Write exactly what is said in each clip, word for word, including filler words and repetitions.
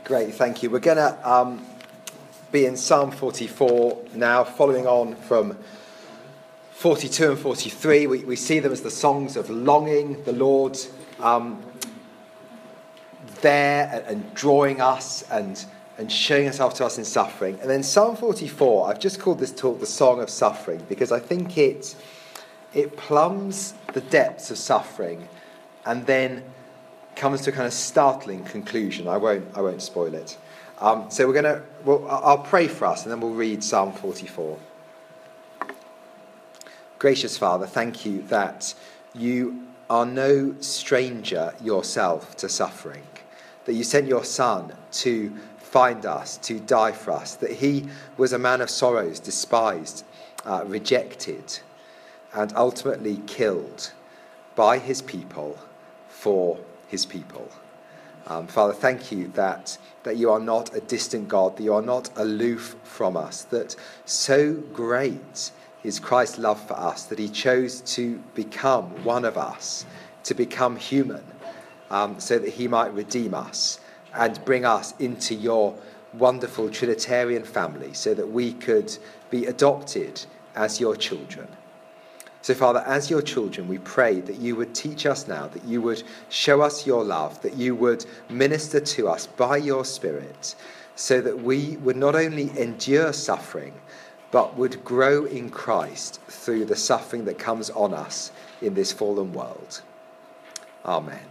Great, thank you. We're going to um, be in Psalm forty-four now, following on from forty-two and forty-three. We, we see them as the songs of longing, the Lord um, there and, and drawing us and, and showing himself to us in suffering. And then Psalm forty-four, I've just called this talk the Song of Suffering, because I think it, it plumbs the depths of suffering and then comes to a kind of startling conclusion. I won't I won't spoil it. Um, so we're going to, well, I'll pray for us and then we'll read Psalm forty-four. Gracious Father, thank you that you are no stranger yourself to suffering, that you sent your Son to find us, to die for us, that he was a man of sorrows, despised, uh, rejected, and ultimately killed by his people for his people. Um, Father, thank you that, that you are not a distant God, that you are not aloof from us, that so great is Christ's love for us that he chose to become one of us, to become human, um, so that he might redeem us and bring us into your wonderful Trinitarian family so that we could be adopted as your children. So, Father, as your children, we pray that you would teach us now, that you would show us your love, that you would minister to us by your Spirit, so that we would not only endure suffering, but would grow in Christ through the suffering that comes on us in this fallen world. Amen.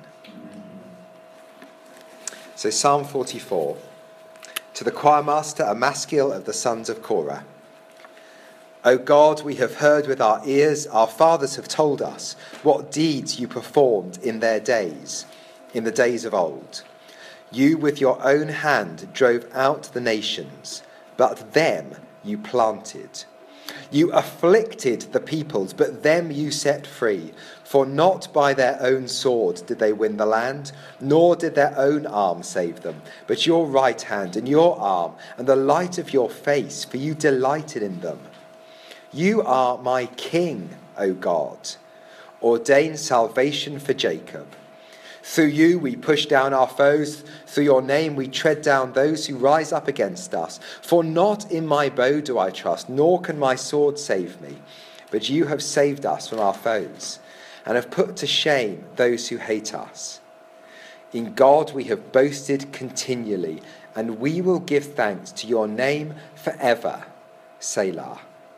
So, Psalm forty-four. To the choir master, a maskil of the sons of Korah. O God, we have heard with our ears, our fathers have told us, what deeds you performed in their days, in the days of old. You with your own hand drove out the nations, but them you planted. You afflicted the peoples, but them you set free. For not by their own sword did they win the land, nor did their own arm save them, but your right hand and your arm and the light of your face, for you delighted in them. You are my King, O God. Ordain salvation for Jacob. Through you we push down our foes. Through your name we tread down those who rise up against us. For not in my bow do I trust, nor can my sword save me. But you have saved us from our foes, and have put to shame those who hate us. In God we have boasted continually, and we will give thanks to your name forever. Selah.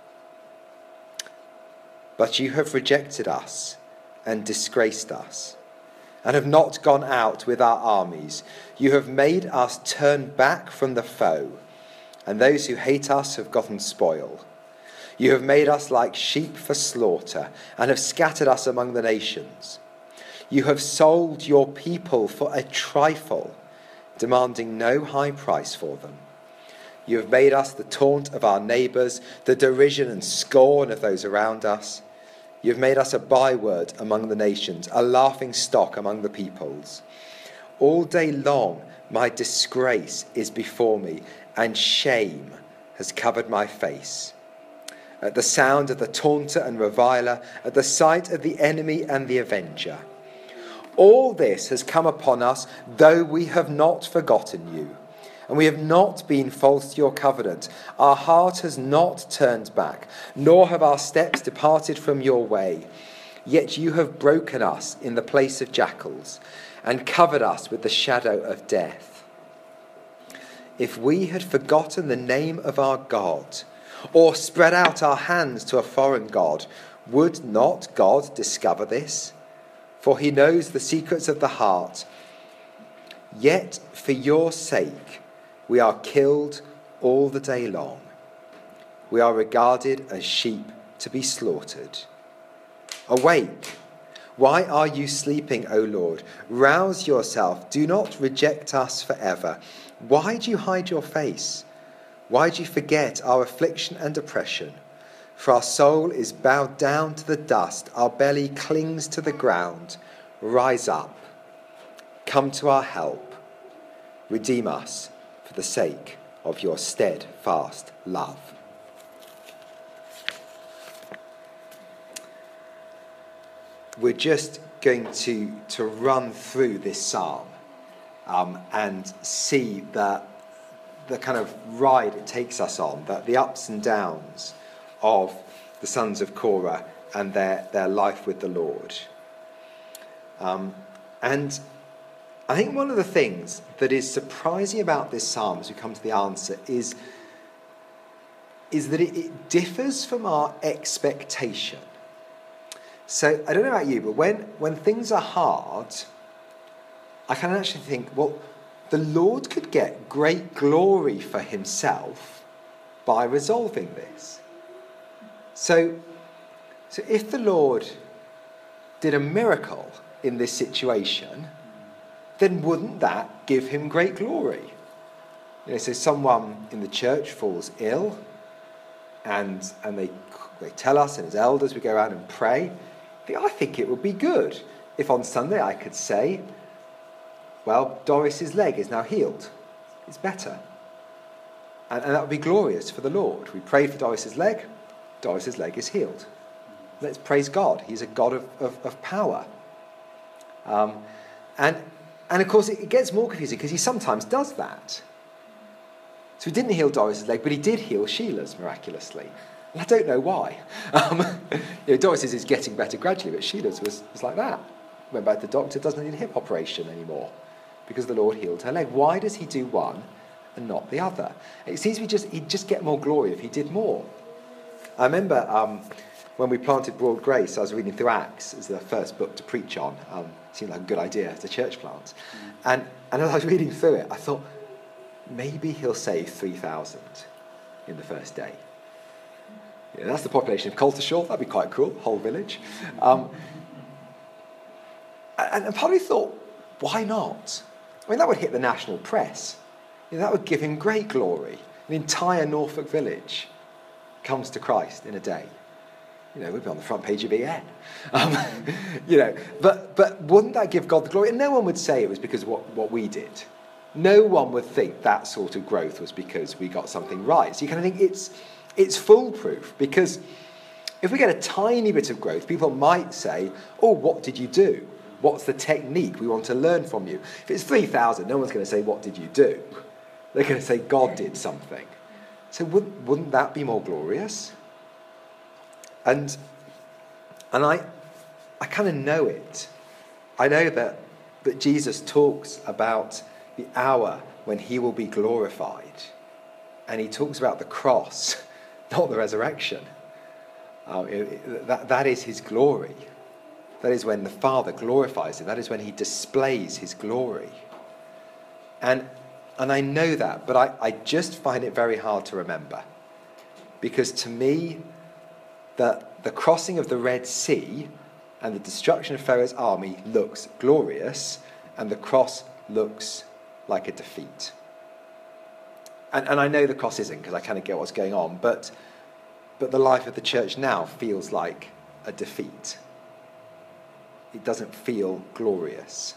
But you have rejected us and disgraced us, and have not gone out with our armies. You have made us turn back from the foe, and those who hate us have gotten spoil. You have made us like sheep for slaughter, and have scattered us among the nations. You have sold your people for a trifle, demanding no high price for them. You have made us the taunt of our neighbours, the derision and scorn of those around us. You have made us a byword among the nations, a laughing stock among the peoples. All day long my disgrace is before me, and shame has covered my face. At the sound of the taunter and reviler, at the sight of the enemy and the avenger. All this has come upon us, though we have not forgotten you. And we have not been false to your covenant. Our heart has not turned back, nor have our steps departed from your way. Yet you have broken us in the place of jackals, and covered us with the shadow of death. If we had forgotten the name of our God, or spread out our hands to a foreign god, would not God discover this? For he knows the secrets of the heart. Yet for your sake we are killed all the day long. We are regarded as sheep to be slaughtered. Awake! Why are you sleeping, O Lord? Rouse yourself. Do not reject us forever. Why do you hide your face? Why do you forget our affliction and oppression? For our soul is bowed down to the dust. Our belly clings to the ground. Rise up. Come to our help. Redeem us for the sake of your steadfast love. We're just going to, to run through this psalm um, and see the, the kind of ride it takes us on, that the ups and downs of the sons of Korah and their, their life with the Lord. Um, and I think one of the things that is surprising about this psalm as we come to the answer is, is that it, it differs from our expectation. So I don't know about you, but when, when things are hard, I can actually think, well, the Lord could get great glory for himself by resolving this. So, so if the Lord did a miracle in this situation, then wouldn't that give him great glory? You know, so someone in the church falls ill, and and they they tell us, and as elders we go around and pray. I think it would be good if on Sunday I could say, well, Doris's leg is now healed. It's better. And, and that would be glorious for the Lord. We prayed for Doris's leg. Doris's leg is healed. Let's praise God. He's a God of, of, of power. Um, and, and of course, it, it gets more confusing because he sometimes does that. So he didn't heal Doris's leg, but he did heal Sheila's miraculously. And I don't know why. Um, you know, Doris's is getting better gradually, but Sheila's was, was like that. Went back to the doctor, doesn't need a hip operation anymore because the Lord healed her leg. Why does he do one and not the other? It seems to me just, he'd just get more glory if he did more. I remember um, when we planted Broad Grace, I was reading through Acts as the first book to preach on. Um, it seemed like a good idea as a church plant. And, and as I was reading through it, I thought, maybe he'll save three thousand in the first day. Yeah, that's the population of Coltishall. That'd be quite cool, whole village. Um, and, and part of me thought, why not? I mean, that would hit the national press. You know, that would give him great glory. An entire Norfolk village comes to Christ in a day. You know, we'd be on the front page of E N. Um, you know, but but wouldn't that give God the glory? And no one would say it was because of what, what we did. No one would think that sort of growth was because we got something right. So you kind of think it's it's foolproof, because if we get a tiny bit of growth, people might say, oh, what did you do? What's the technique? We want to learn from you. If it's three thousand, no one's going to say, what did you do? They're going to say, God did something. So wouldn't, wouldn't that be more glorious? And and I I kind of know it. I know that, that Jesus talks about the hour when he will be glorified. And he talks about the cross, not the resurrection. Uh, it, it, that, that is his glory. That is when the Father glorifies him. That is when he displays his glory. And and I know that, but I, I just find it very hard to remember. Because to me, the, the crossing of the Red Sea and the destruction of Pharaoh's army looks glorious, and the cross looks like a defeat. And, and I know the cross isn't, because I kind of get what's going on, but but the life of the church now feels like a defeat. It doesn't feel glorious.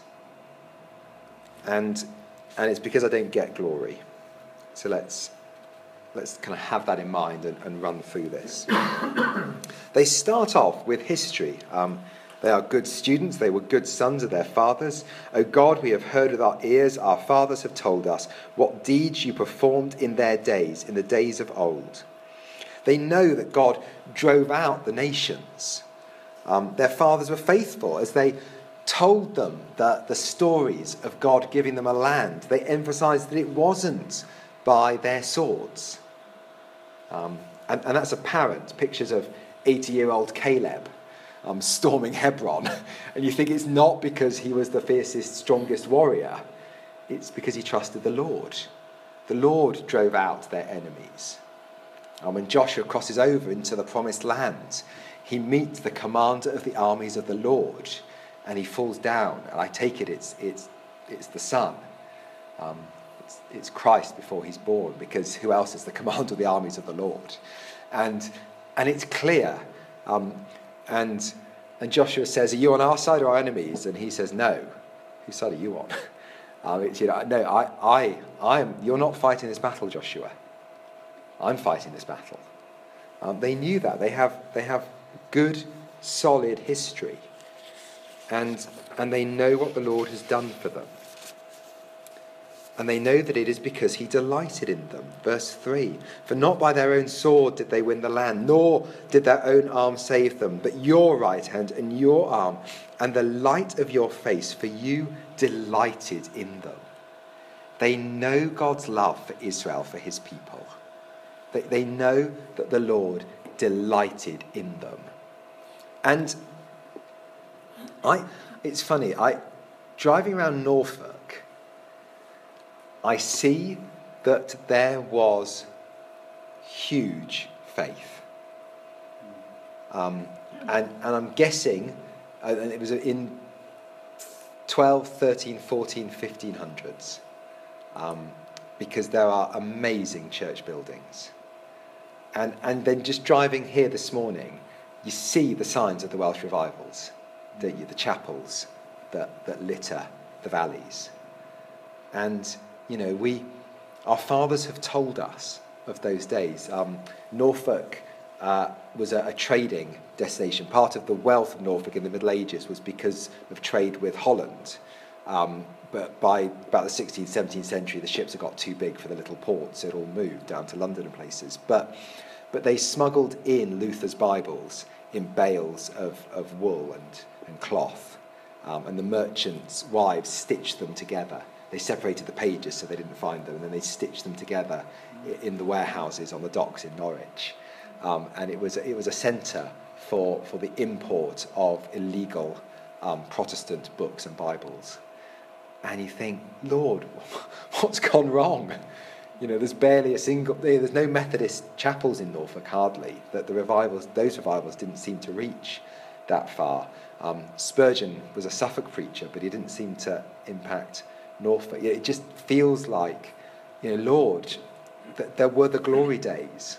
And and it's because I don't get glory. So let's let's kind of have that in mind and, and run through this. They start off with history. Um, They are good students. They were good sons of their fathers. O God, we have heard with our ears. Our fathers have told us what deeds you performed in their days, in the days of old. They know that God drove out the nations. Um, their fathers were faithful as they told them the, the stories of God giving them a land. They emphasized that it wasn't by their swords. Um, and, and that's apparent. Pictures of eighty-year-old Caleb Um, storming Hebron, and you think it's not because he was the fiercest, strongest warrior. It's because he trusted the Lord. The Lord drove out their enemies. And when Joshua crosses over into the promised land, he meets the commander of the armies of the Lord, and he falls down. And I take it it's it's it's the Son. Um, it's, it's Christ before he's born, because who else is the commander of the armies of the Lord? And and it's clear. Um, And and Joshua says, are you on our side or our enemies? And he says, no. Whose side are you on? um, it's, you know, no, I, I, I am. You're not fighting this battle, Joshua. I'm fighting this battle. Um, they knew that. They have they have good, solid history, and and they know what the Lord has done for them. And they know that it is because he delighted in them. Verse three, for not by their own sword did they win the land, nor did their own arm save them, but your right hand and your arm and the light of your face, for you delighted in them. They know God's love for Israel, for his people. They, they know that the Lord delighted in them. And I, it's funny, I driving around Norfolk, I see that there was huge faith. Um, and, and I'm guessing, uh, and it was in twelve, thirteen, fourteen, fifteen hundreds, um, because there are amazing church buildings. And, and then just driving here this morning, you see the signs of the Welsh revivals, don't you? The chapels that, that litter the valleys. And you know, we, our fathers have told us of those days. Um, Norfolk uh, was a, a trading destination. Part of the wealth of Norfolk in the Middle Ages was because of trade with Holland. Um, but by about the sixteenth, seventeenth century, the ships had got too big for the little ports, so it all moved down to London and places. But, but they smuggled in Luther's Bibles in bales of, of wool and, and cloth. Um, and the merchants' wives stitched them together. They separated the pages so they didn't find them, and then they stitched them together in the warehouses on the docks in Norwich. Um, and it was it was a centre for, for the import of illegal um, Protestant books and Bibles. And you think, Lord, what's gone wrong? You know, there's barely a single, there's no Methodist chapels in Norfolk, hardly. That the revivals, those revivals didn't seem to reach that far. Um, Spurgeon was a Suffolk preacher, but he didn't seem to impact Norfolk. It just feels like, you know, Lord, that there were the glory days.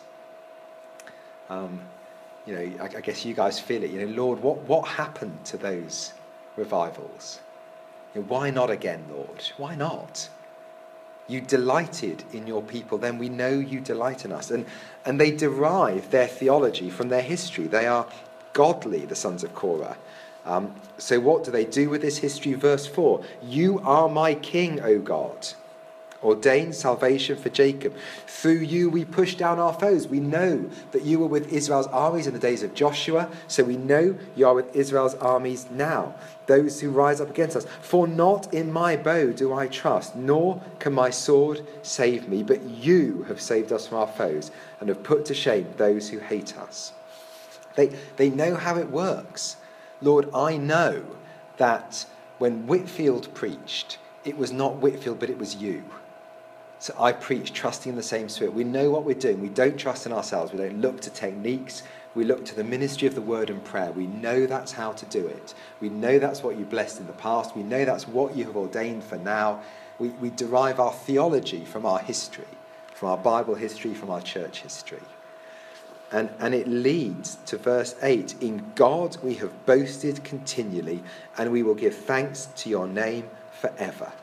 Um, you know, I, I guess you guys feel it. You know, Lord, what, what happened to those revivals? You know, why not again, Lord? Why not? You delighted in your people, then we know you delight in us. And, and they derive their theology from their history. They are godly, the sons of Korah. Um, so what do they do with this history? Verse four, you are my king, O God. Ordain salvation for Jacob. Through you we push down our foes. We know that you were with Israel's armies in the days of Joshua, so we know you are with Israel's armies now, those who rise up against us. For not in my bow do I trust, nor can my sword save me, but you have saved us from our foes and have put to shame those who hate us. They, they know how it works. Lord, I know that when Whitfield preached, it was not Whitfield, but it was you. So I preach trusting in the same Spirit. We know what we're doing. We don't trust in ourselves. We don't look to techniques. We look to the ministry of the word and prayer. We know that's how to do it. We know that's what you blessed in the past. We know that's what you have ordained for now. We, we derive our theology from our history, from our Bible history, from our church history. And, and it leads to verse eight. In God we have boasted continually, and we will give thanks to your name forever.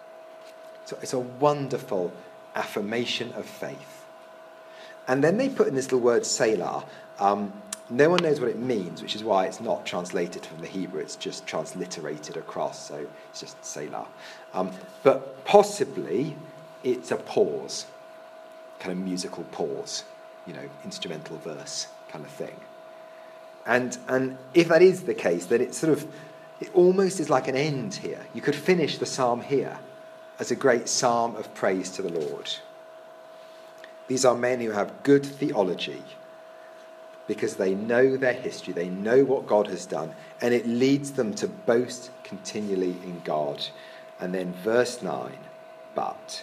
So it's a wonderful affirmation of faith. And then they put in this little word Selah. Um, no one knows what it means, which is why it's not translated from the Hebrew. It's just transliterated across, so it's just Selah. Um, but possibly it's a pause, kind of musical pause. You know, instrumental verse kind of thing. And and if that is the case, then it sort of, it almost is like an end here. You could finish the psalm here as a great psalm of praise to the Lord. These are men who have good theology because they know their history, they know what God has done, and it leads them to boast continually in God. And then verse nine, but...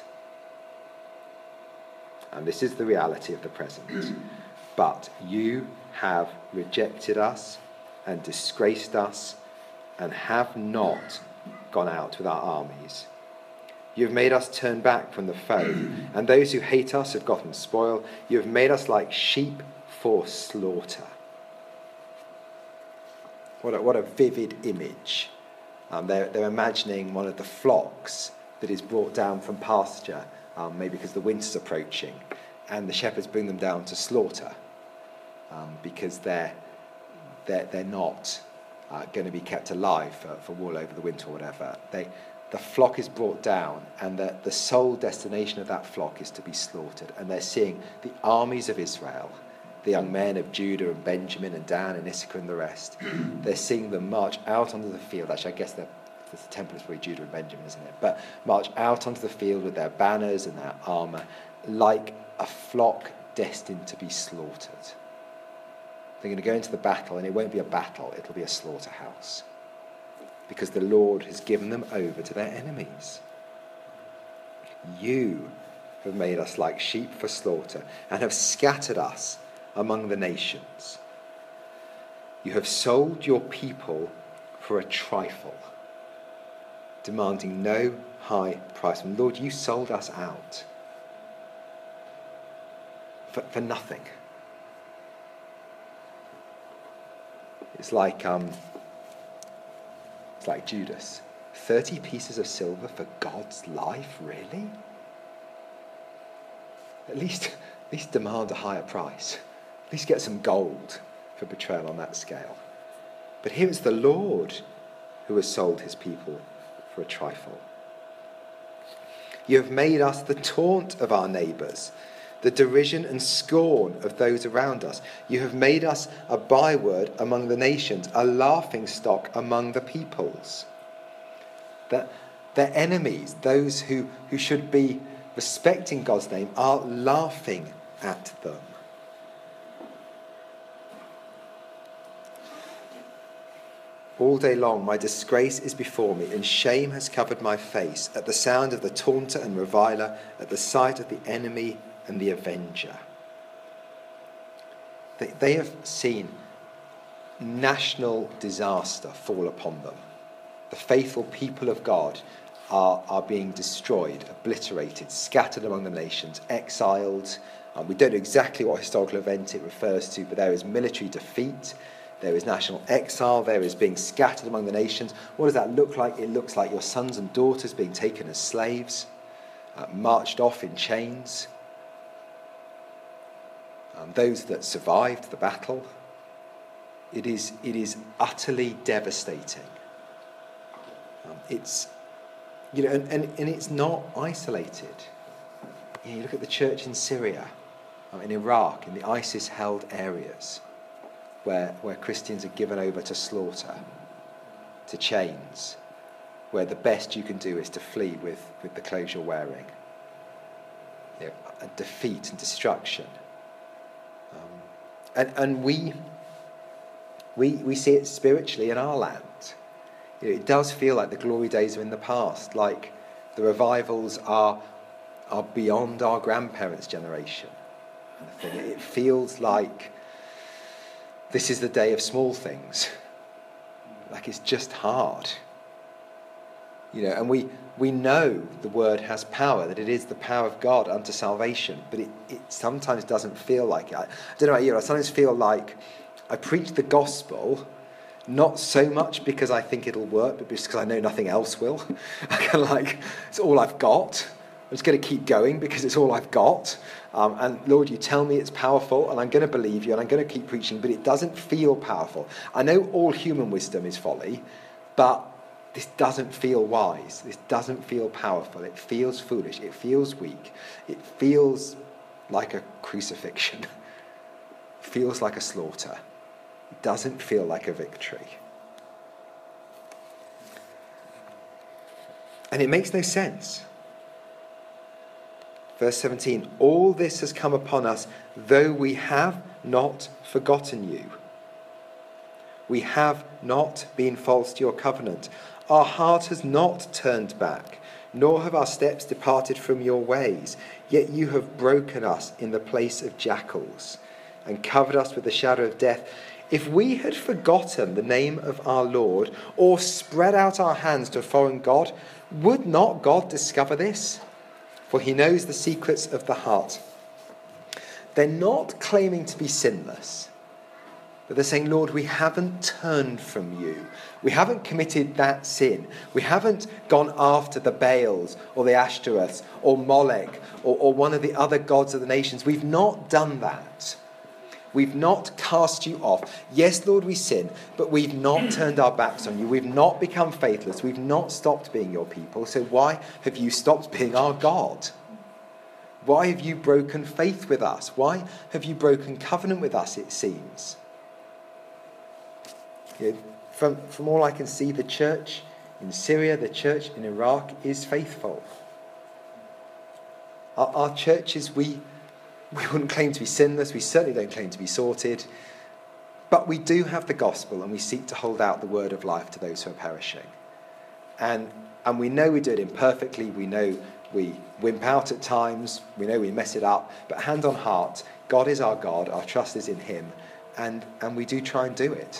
And this is the reality of the present. But you have rejected us and disgraced us and have not gone out with our armies. You have made us turn back from the foe, and those who hate us have gotten spoil. You have made us like sheep for slaughter. What a, what a vivid image. Um, they're, they're imagining one of the flocks that is brought down from pasture, Um, maybe because the winter's approaching, and the shepherds bring them down to slaughter um, because they're, they're, they're not uh, going to be kept alive for, for wool over the winter or whatever. They, the flock is brought down, and the, the sole destination of that flock is to be slaughtered. And they're seeing the armies of Israel, the young men of Judah and Benjamin and Dan and Issachar and the rest. They're seeing them march out onto the field. Actually, I guess the, the temple is probably Judah and Benjamin, isn't it? But march out onto the field with their banners and their armour, like a flock destined to be slaughtered. They're going to go into the battle, and it won't be a battle, it'll be a slaughterhouse. Because the Lord has given them over to their enemies. You have made us like sheep for slaughter, and have scattered us among the nations. You have sold your people for a trifle, demanding no high price. And Lord, you sold us out for, for nothing. It's like um, it's like Judas. Thirty pieces of silver for God's life, really? At least, at least demand a higher price. At least get some gold for betrayal on that scale. But here it's the Lord who has sold his people for a trifle. You have made us the taunt of our neighbours, the derision and scorn of those around us. You have made us a byword among the nations, a laughing stock among the peoples. That their enemies, those who, who should be respecting God's name, are laughing at them. All day long my disgrace is before me, and shame has covered my face at the sound of the taunter and reviler, at the sight of the enemy and the avenger. They, they have seen national disaster fall upon them. The faithful people of God are, are being destroyed, obliterated, scattered among the nations, exiled. Um, we don't know exactly what historical event it refers to, but there is military defeat. There is national exile. There is being scattered among the nations. What does that look like? It looks like your sons and daughters being taken as slaves, uh, marched off in chains. Um, those that survived the battle. It is, it is utterly devastating. Um, it's, you know, and, and, and it's not isolated. You know, you look at the church in Syria, um, in Iraq, in the ISIS-held areas, where, where Christians are given over to slaughter, to chains, where the best you can do is to flee with, with the clothes you're wearing. You know, defeat and destruction. Um, and and we, we, we see it spiritually in our land. You know, it does feel like the glory days are in the past, like the revivals are, are beyond our grandparents' generation. It feels like this is the day of small things. Like it's just hard. You know, and we, we know the word has power, that it is the power of God unto salvation, but it, it sometimes doesn't feel like it. I, I don't know about you, I sometimes feel like I preach the gospel, not so much because I think it'll work, but because I know nothing else will. I kind of like, it's all I've got. I'm just going to keep going because it's all I've got. Um, and Lord, you tell me it's powerful, and I'm going to believe you, and I'm going to keep preaching, but it doesn't feel powerful. I know all human wisdom is folly, but this doesn't feel wise. This doesn't feel powerful. It feels foolish. It feels weak. It feels like a crucifixion. It feels like a slaughter. It doesn't feel like a victory. And it makes no sense. Verse seventeen, all this has come upon us, though we have not forgotten you. We have not been false to your covenant. Our heart has not turned back, nor have our steps departed from your ways. Yet you have broken us in the place of jackals and covered us with the shadow of death. If we had forgotten the name of our Lord or spread out our hands to a foreign god, would not God discover this? For he knows the secrets of the heart. They're not claiming to be sinless, but they're saying, Lord, we haven't turned from you. We haven't committed that sin. We haven't gone after the Baals or the Ashtoreths or Molech or, or one of the other gods of the nations. We've not done that. We've not cast you off. Yes, Lord, we sin, but we've not turned our backs on you. We've not become faithless. We've not stopped being your people. So why have you stopped being our God? Why have you broken faith with us? Why have you broken covenant with us, it seems? You know, from, from all I can see, the church in Syria, the church in Iraq is faithful. Our, our churches, we, we wouldn't claim to be sinless. We certainly don't claim to be sorted. But we do have the gospel, and we seek to hold out the word of life to those who are perishing. And, and we know we do it imperfectly. We know we wimp out at times. We know we mess it up. But hand on heart, God is our God. Our trust is in him. And, and we do try and do it.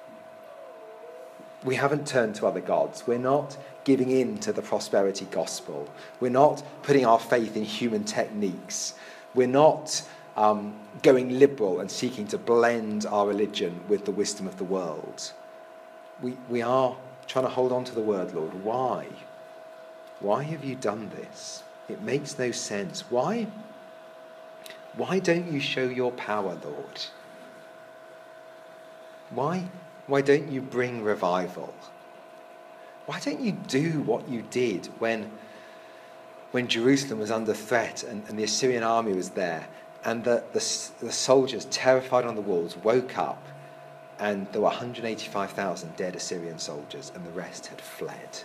We haven't turned to other gods. We're not giving in to the prosperity gospel. We're not putting our faith in human techniques. We're not um, going liberal and seeking to blend our religion with the wisdom of the world. We, we are trying to hold on to the word, Lord. Why? Why have you done this? It makes no sense. Why? Why don't you show your power, Lord? Why? Why don't you bring revival? Why don't you do what you did when, when Jerusalem was under threat and, and the Assyrian army was there, and the, the, the soldiers, terrified on the walls, woke up, and there were one hundred eighty-five thousand dead Assyrian soldiers, and the rest had fled.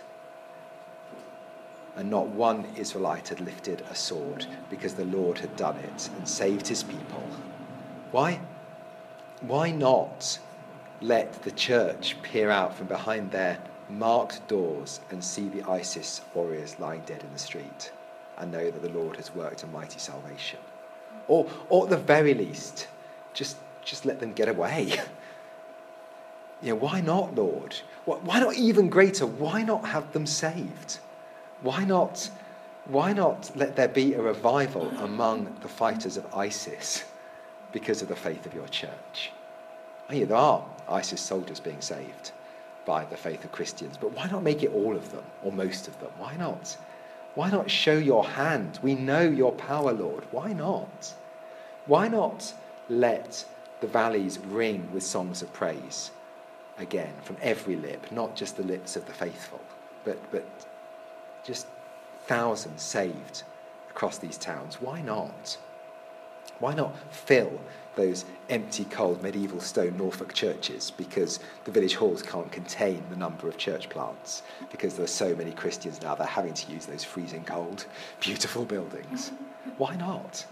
And not one Israelite had lifted a sword because the Lord had done it and saved his people. Why? Why not let the church peer out from behind their marked doors and see the ISIS warriors lying dead in the street and know that the Lord has worked a mighty salvation? Or, or at the very least, just, just let them get away. You know, why not, Lord? Why not even greater? Why not have them saved? Why not, why not let there be a revival among the fighters of ISIS because of the faith of your church? Oh, yeah, there are ISIS soldiers being saved by the faith of Christians, but why not make it all of them, or most of them? Why not? Why not show your hand? We know your power, Lord. Why not? Why not let the valleys ring with songs of praise again from every lip, not just the lips of the faithful, but, but just thousands saved across these towns? Why not? Why not fill those empty, cold, medieval stone Norfolk churches because the village halls can't contain the number of church plants because there are so many Christians now they're having to use those freezing cold, beautiful buildings? Why not?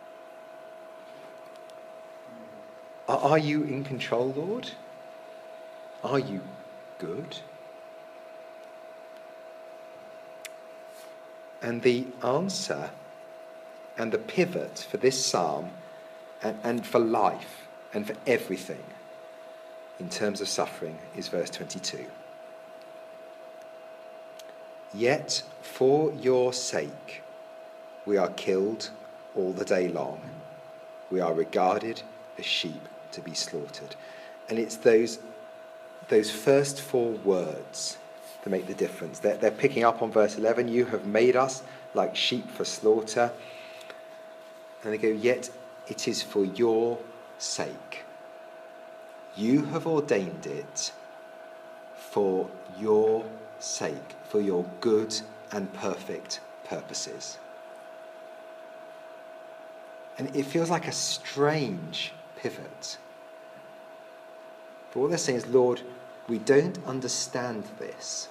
Are, are you in control, Lord? Are you good? And the answer and the pivot for this psalm and, and for life and for everything in terms of suffering is verse twenty-two. Yet for your sake we are killed all the day long. We are regarded as sheep to be slaughtered. And it's those, those first four words that make the difference. They're, they're picking up on verse eleven. You have made us like sheep for slaughter. And they go, yet it is for your sake. You have ordained it for your sake, for your good and perfect purposes. And it feels like a strange pivot. But what they're saying is, Lord, we don't understand this.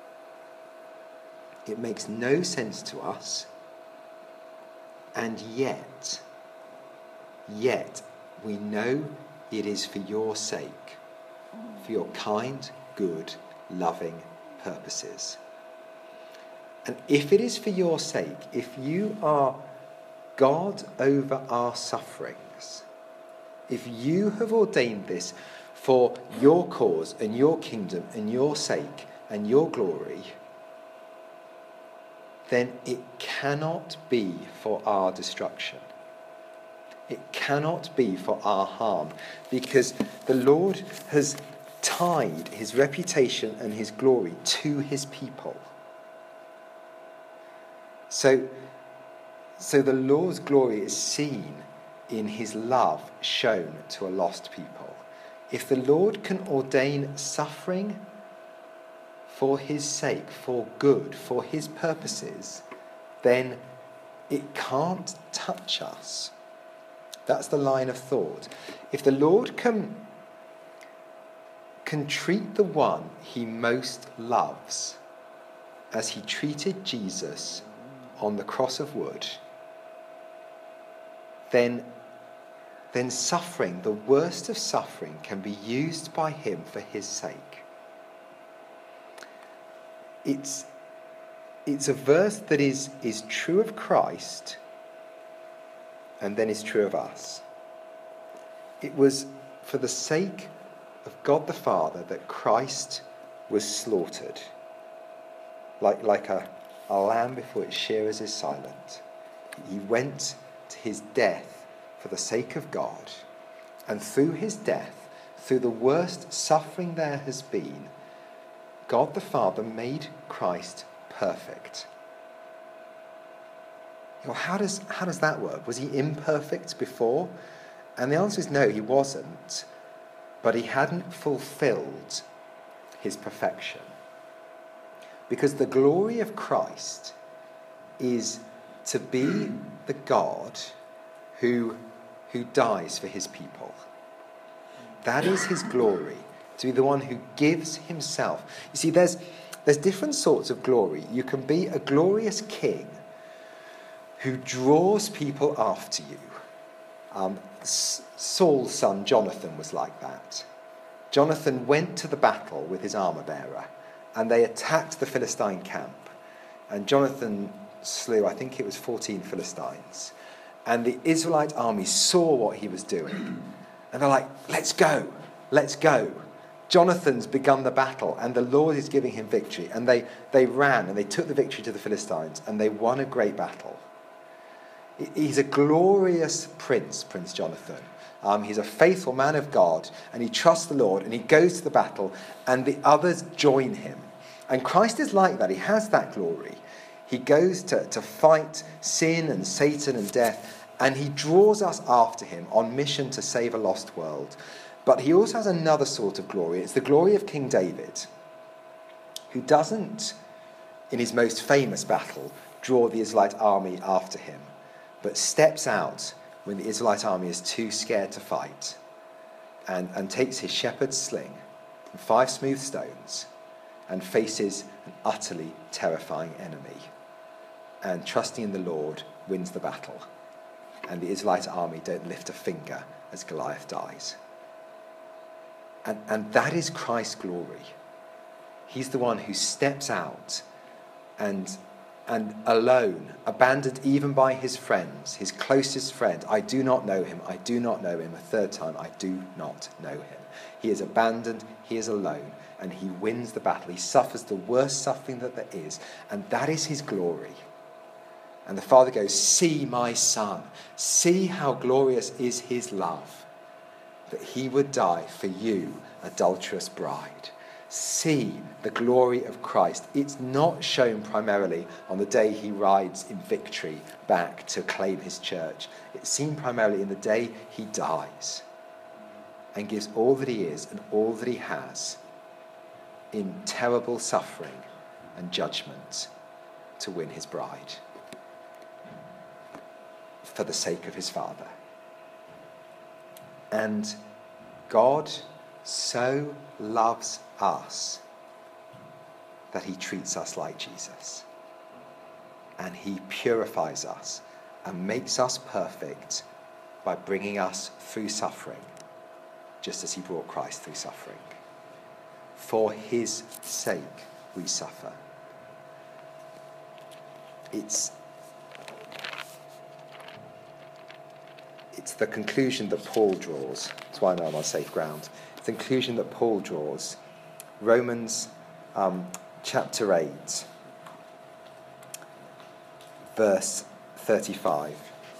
It makes no sense to us. And yet, yet, we know it is for your sake, for your kind, good, loving purposes. And if it is for your sake, if you are God over our sufferings, if you have ordained this for your cause and your kingdom and your sake and your glory, then it cannot be for our destruction. It cannot be for our harm, because the Lord has tied his reputation and his glory to his people. So, so the Lord's glory is seen in his love shown to a lost people. If the Lord can ordain suffering for his sake, for good, for his purposes, then it can't touch us. That's the line of thought. If the Lord can, can treat the one he most loves as he treated Jesus on the cross of wood, then, then suffering, the worst of suffering, can be used by him for his sake. It's, it's a verse that is, is true of Christ and then is true of us. It was for the sake of God the Father that Christ was slaughtered, like, like a, a lamb before its shearers is silent. He went to his death for the sake of God, and through his death, through the worst suffering there has been, God the Father made Christ perfect. You know, how does, how does that work? Was he imperfect before? And the answer is no, he wasn't. But he hadn't fulfilled his perfection. Because the glory of Christ is to be the God who, who dies for his people. That is his glory, to be the one who gives himself. You see, there's, there's different sorts of glory. You can be a glorious king who draws people after you. Um, Saul's son Jonathan was like that. Jonathan went to the battle with his armor bearer, and they attacked the Philistine camp. And Jonathan slew, I think it was fourteen Philistines. And the Israelite army saw what he was doing. And they're like, let's go, let's go. Jonathan's begun the battle, and the Lord is giving him victory. And they, they ran, and they took the victory to the Philistines, and they won a great battle. He's a glorious prince, Prince Jonathan. Um, he's a faithful man of God, and he trusts the Lord, and he goes to the battle, and the others join him. And Christ is like that. He has that glory. He goes to, to fight sin and Satan and death, and he draws us after him on mission to save a lost world. But he also has another sort of glory. It's the glory of King David, who doesn't, in his most famous battle, draw the Israelite army after him, but steps out when the Israelite army is too scared to fight, and, and takes his shepherd's sling and five smooth stones and faces an utterly terrifying enemy. And trusting in the Lord, wins the battle. And the Israelite army don't lift a finger as Goliath dies. And, and that is Christ's glory. He's the one who steps out and and alone, abandoned even by his friends, his closest friend. I do not know him, I do not know him. A third time, I do not know him. He is abandoned, he is alone, and he wins the battle. He suffers the worst suffering that there is, and that is his glory. And the Father goes, see my son, see how glorious is his love, that he would die for you, adulterous bride. See the glory of Christ. It's not shown primarily on the day he rides in victory back to claim his church. It's seen primarily in the day he dies and gives all that he is and all that he has in terrible suffering and judgment to win his bride for the sake of his Father. And God so loves us that he treats us like Jesus, and he purifies us and makes us perfect by bringing us through suffering, just as he brought Christ through suffering. For his sake we suffer. It's it's the conclusion that Paul draws. That's why I know I'm on safe ground. It's the conclusion that Paul draws. Romans um, chapter eight, verse thirty-five.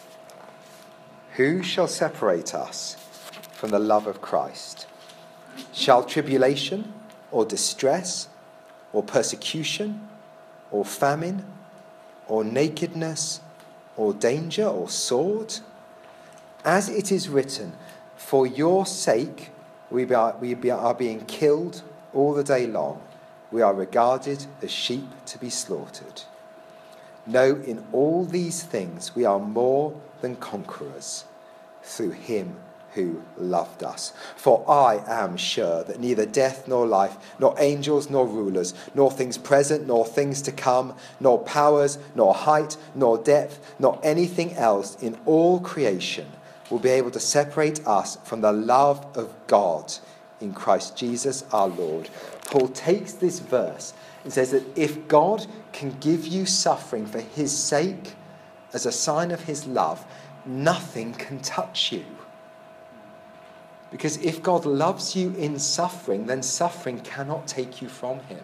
Who shall separate us from the love of Christ? Shall tribulation or distress or persecution or famine or nakedness or danger or sword? As it is written, for your sake we are, we are being killed all the day long. We are regarded as sheep to be slaughtered. No, in all these things we are more than conquerors through him who loved us. For I am sure that neither death nor life, nor angels nor rulers, nor things present nor things to come, nor powers, nor height, nor depth, nor anything else in all creation will be able to separate us from the love of God in Christ Jesus our Lord. Paul takes this verse and says that if God can give you suffering for his sake as a sign of his love, nothing can touch you. Because if God loves you in suffering, then suffering cannot take you from him.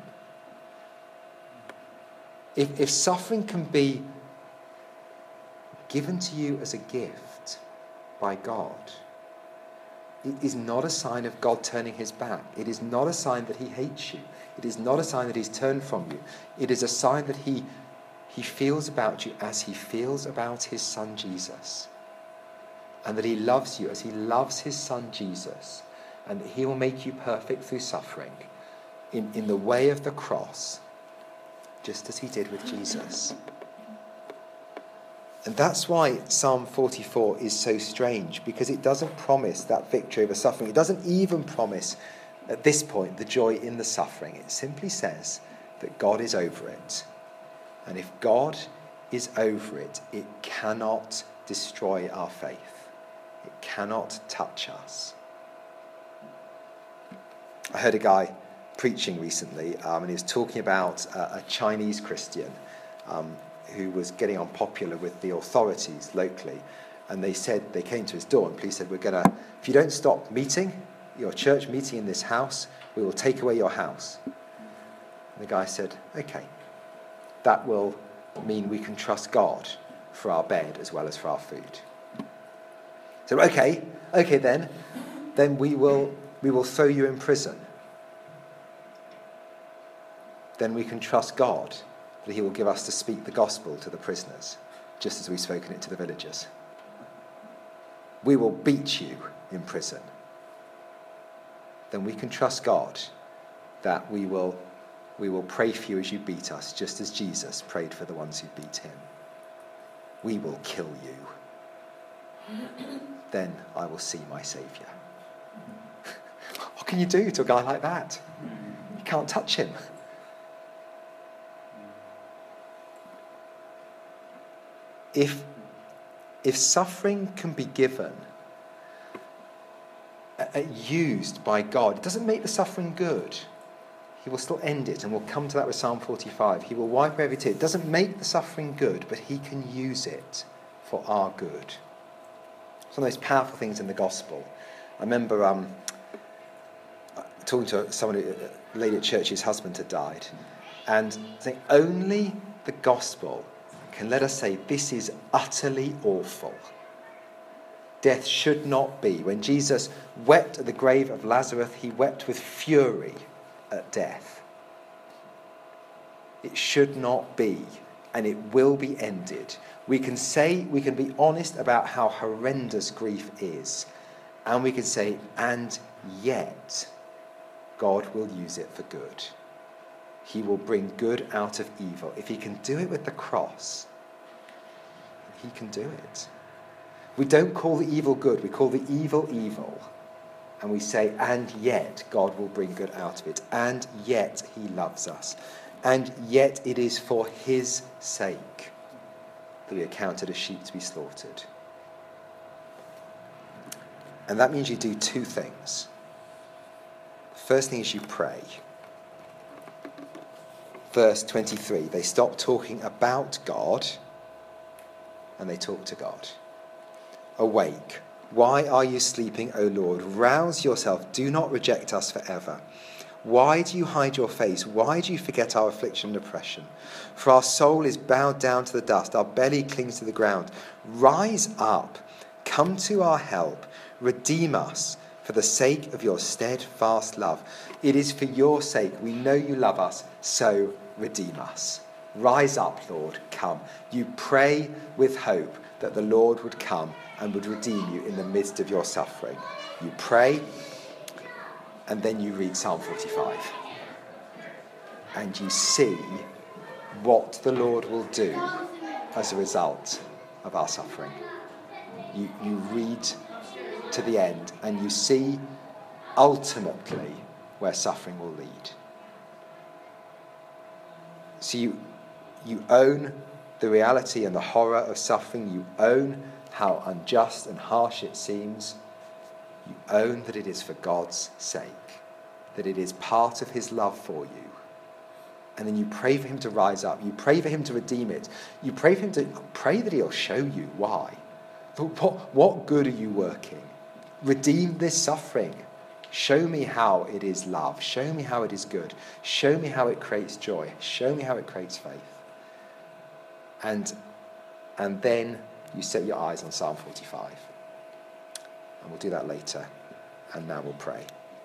If, if suffering can be given to you as a gift by God, it is not a sign of God turning his back. It is not a sign that he hates you. It is not a sign that he's turned from you. It is a sign that he, he feels about you as he feels about his son Jesus. And that he loves you as he loves his son Jesus. And that he will make you perfect through suffering in, in the way of the cross, just as he did with Jesus. And that's why Psalm forty-four is so strange, because it doesn't promise that victory over suffering. It doesn't even promise, at this point, the joy in the suffering. It simply says that God is over it. And if God is over it, it cannot destroy our faith. It cannot touch us. I heard a guy preaching recently, um, and he was talking about uh, a Chinese Christian um, who was getting unpopular with the authorities locally. And they said, they came to his door, and police said, we're going to, if you don't stop meeting, your church meeting in this house, we will take away your house. And the guy said, okay, that will mean we can trust God for our bed as well as for our food. So, okay, okay then, then we will we will throw you in prison. Then we can trust God that he will give us to speak the gospel to the prisoners, just as we've spoken it to the villagers. We will beat you in prison. Then we can trust God that we will we will pray for you as you beat us, just as Jesus prayed for the ones who beat him. We will kill you. Then I will see my Saviour. What can you do to a guy like that? You can't touch him. If, if suffering can be given, uh, used by God, it doesn't make the suffering good. He will still end it, and we'll come to that with Psalm forty-five. He will wipe away every tear. It doesn't make the suffering good, but he can use it for our good. It's one of those powerful things in the gospel. I remember um, talking to someone, a lady at church whose husband had died, and saying only the gospel can let us say this is utterly awful. Death should not be. When Jesus wept at the grave of Lazarus, he wept with fury at death. It should not be, and it will be ended. We can say, we can be honest about how horrendous grief is, and we can say, and yet God will use it for good. He will bring good out of evil. If he can do it with the cross, he can do it. We don't call the evil good, we call the evil evil. And we say, and yet God will bring good out of it. And yet he loves us. And yet it is for his sake that we are counted as sheep to be slaughtered. And that means you do two things. The first thing is you pray. Verse twenty-three, they stop talking about God and they talk to God. Awake. Why are you sleeping, O Lord? Rouse yourself. Do not reject us forever. Why do you hide your face? Why do you forget our affliction and oppression? For our soul is bowed down to the dust. Our belly clings to the ground. Rise up. Come to our help. Redeem us for the sake of your steadfast love. It is for your sake. We know you love us, so redeem us. Rise up, Lord. Come. You pray with hope. that the Lord would come and would redeem you in the midst of your suffering. You pray, and then you read Psalm forty-five. And you see what the Lord will do as a result of our suffering. You, you read to the end, and you see ultimately where suffering will lead. So you, you own the reality and the horror of suffering. You own how unjust and harsh it seems. You own that it is for God's sake, that it is part of his love for you. And then you pray for him to rise up. You pray for him to redeem it. You pray for him to pray that he'll show you why. What, what good are you working? Redeem this suffering. Show me how it is love. Show me how it is good. Show me how it creates joy. Show me how it creates faith. And, and then you set your eyes on Psalm forty-five. And we'll do that later. And now we'll pray.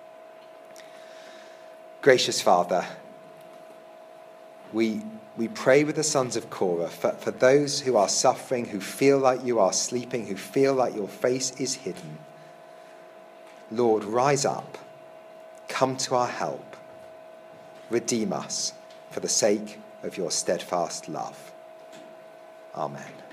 Gracious Father, we, we pray with the sons of Korah for, for those who are suffering, who feel like you are sleeping, who feel like your face is hidden. Lord, rise up. Come to our help. Redeem us for the sake of your steadfast love. Amen.